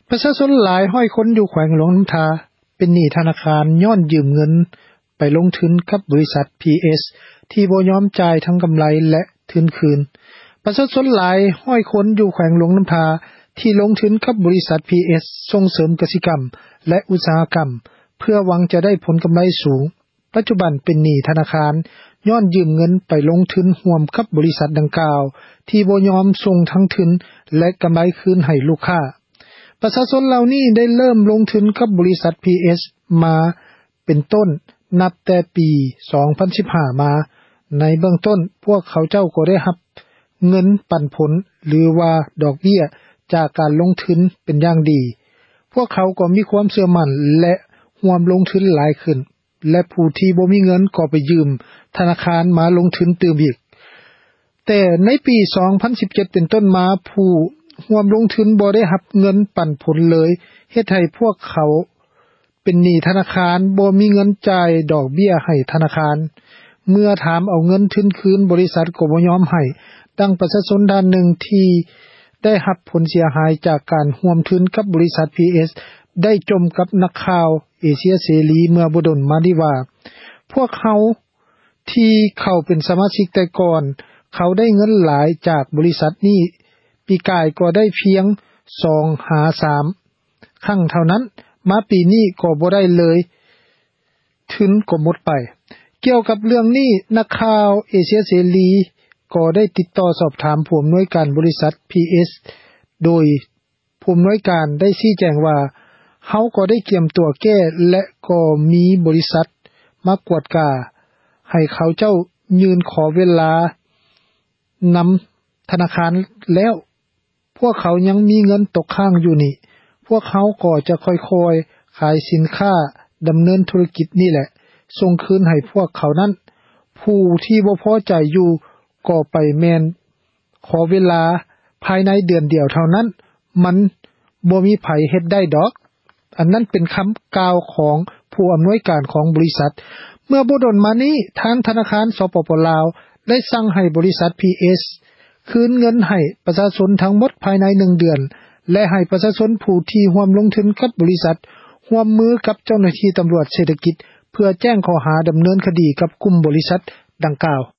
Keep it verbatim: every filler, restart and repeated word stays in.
ประชาชนหลายร้อยคนอยู่แขวงหลวงน้ำทาเป็นหนี้ธนาคารย้อนยืมเงินไปลงทุนกับบริษัท พี เอส ที่บ่ยอมจ่ายทั้งกำไรและทุนคืนประชาชนหลายร้อยคนอยู่แขวงหลวงน้ำทาที่ลงทุนกับบริษัท พี เอส ส่งเสริมกสิกรรมและอุตสาหกรรมเพื่อหวังจะได้ผลกำไรสูงปัจจุบันเป็นหนี้ธนาคารย้อนยืมเงินไปลงทุนร่วมกับบริษัทดังกล่าวที่บ่ยอมส่งทั้งทุนและกำไรคืนให้ลูกค้าประชาชนเหล่านี้ได้เริ่มลงทุนกับบริษัท พี เอส มาเป็นต้นนับแต่ปีสองพันสิบห้ามาในเบื้องต้นพวกเขาเจ้าก็ได้รับเงินปันผลหรือว่าดอกเบี้ยจากการลงทุนเป็นอย่างดีพวกเขาก็มีความเชื่อมั่นและร่วมลงทุนหลายขึ้นและผู้ที่บ่มีเงินก็ไปยืมธนาคารมาลงทุนตื่มอีกแต่ในปีสองพันสิบเจ็ดเป็นต้นมาผู้ร่วมลงทุนบ่ได้รับเงินปันผลเลยเฮ็ดให้พวกเขาเป็นหนี้ธนาคารบ่มีเงินจ่ายดอกเบี้ยให้ธนาคารเมื่อถามเอาเงินทุนคืนบริษัทก็บ่ยอมให้ดังประชาชนด้านหนึ่งที่ได้รับผลเสียหายจากการร่วมทุนกับบริษัท พี เอส ได้จมกับนักข่าวเอเชียเสรีเมื่อบ่ดนมานี้ว่าพวกเขาที่เข้าเป็นสมาชิกแต่ก่อนเขาได้เงินหลายจากบริษัทนี้ปีกายก็ได้เพียงสองหาสามครั้งเท่านั้นมาปีนี้ก็บ่ได้เลยทุนก็หมดไปเกี่ยวกับเรื่องนี้นักข่าวเอเชียเสรีก็ได้ติดต่อสอบถามผู้อำนวยการบริษัท พี เอส โดยผู้อำนวยการได้ชี้แจงว่าเฮาก็ได้เตรียมตัวแก้และก็มีบริษัทมากวดกาให้เขาเจ้ายืนขอเวลานำธนาคารแล้วพวกเขายังมีเงินตกค้างอยู่นี่พวกเขาก็จะค่อยๆขายสินค้าดำเนินธุรกิจนี่แหละส่งคืนให้พวกเขานั้นผู้ที่บ่พอใจอยู่ก็ไปแม่นขอเวลาภายในเดือนเดียวเท่านั้นมันบ่มีไผเฮ็ดได้ดอกอันนั้นเป็นคำกล่าวของผู้อำนวยการของบริษัทเมื่อบ่ดนมานี้ทางธนาคารสปป.ลาวได้สั่งให้บริษัท พี เอส คืนเงินให้ประชาชนทั้งหมดภายในหนึ่งเดือนและให้ประชาชนผู้ที่ร่วมลงทุนกับบริษัทร่วมมือกับเจ้าหน้าที่ตำรวจเศรษฐกิจเพื่อแจ้งข้อหาดำเนินคดีกับกลุ่มบริษัทดังกล่าว